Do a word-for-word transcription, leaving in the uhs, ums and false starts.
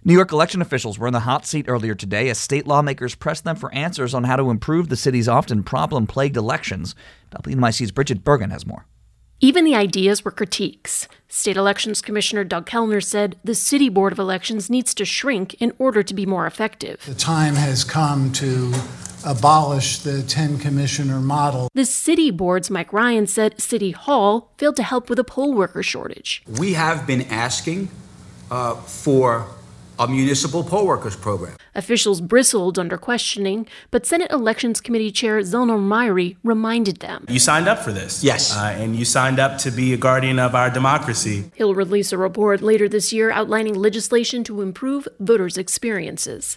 New York election officials were in the hot seat earlier today as state lawmakers pressed them for answers on how to improve the city's often problem-plagued elections. W N Y C's Bridget Bergen has more. Even the ideas were critiques. State Elections Commissioner Doug Kellner said the City Board of Elections needs to shrink in order to be more effective. The time has come to abolish the ten-commissioner model. The City Board's Mike Ryan said City Hall failed to help with a poll worker shortage. We have been asking uh, for a municipal poll workers program. Officials bristled under questioning, but Senate Elections Committee Chair Zelnor Myrie reminded them. You signed up for this. Yes. Uh, and you signed up to be a guardian of our democracy. He'll release a report later this year outlining legislation to improve voters' experiences.